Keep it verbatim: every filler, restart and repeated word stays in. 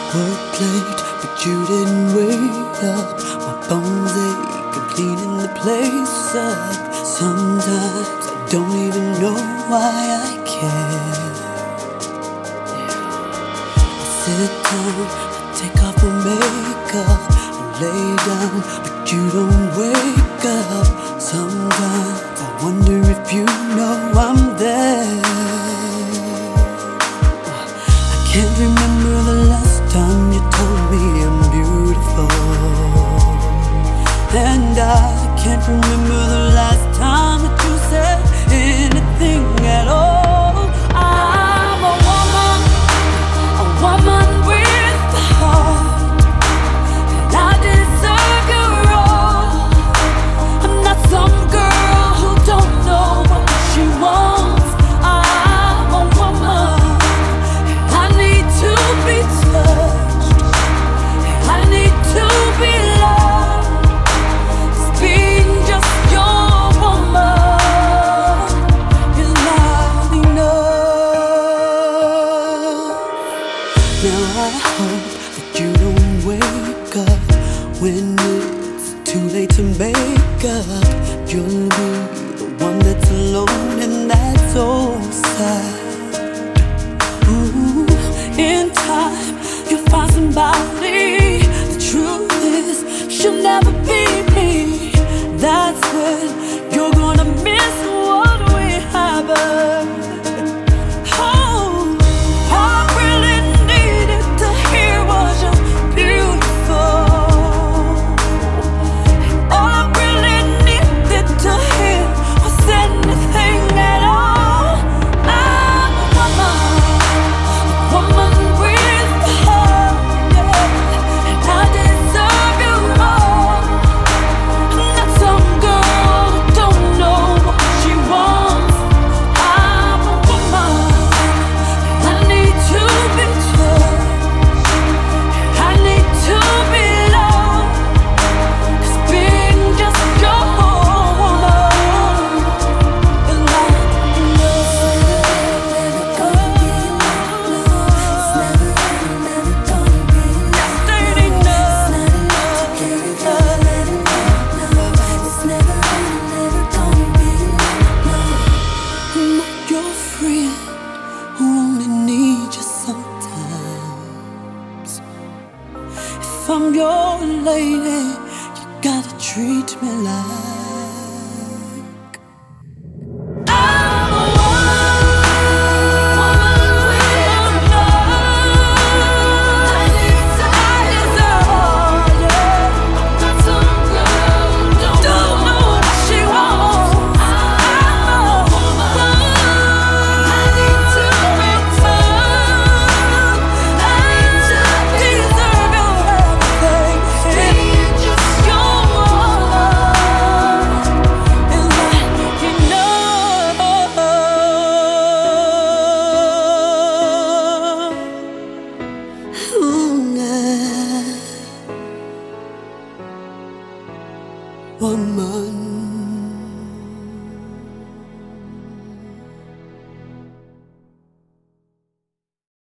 Worked late, but you didn't wait up. My bones ache, I'm cleaning the place up. Sometimes I don't even know why I care. I sit down, I take off my makeup and lay down, but you don't wake up. Sometimes I wonder if you know I'm there. I can't remember the last time you told me I'm beautiful, and I can't remember the last time that you said anything at all. I'm a woman, a woman with a heart, and I deserve your all. I'm not some girl who don't know what she wants. I'm a woman, and I need to be touched, and I need to be loved. 'Cause being just your woman is not enough. Now I hope that you don't wake up when it's too late to make up. You'll be the one that's alone, and that's so sad. Ooh, in time you'll find somebody. The truth is, she'll never be me. That's when you're gonna miss what we have. Oh, all I really needed to hear was you're beautiful. All I really needed to hear was anything at all. I'm a woman, a woman with a heart, yeah, and I deserve your all. I'm not some girl who don't know what she wants. I'm a woman, and I need to be touched, and I need to be loved. 'Cause being just your woman is not enough. Just ain't enough. I'm not your friend who only needs you sometimes. If I'm your lady, you gotta treat me like I'm a woman with a heart. I deserve all, yeah. Not some girl who don't know what she wants. I'm a woman. I need to be touched. I need to deserve your everything. Being just your woman is not enough. Ooh, nah. Woman.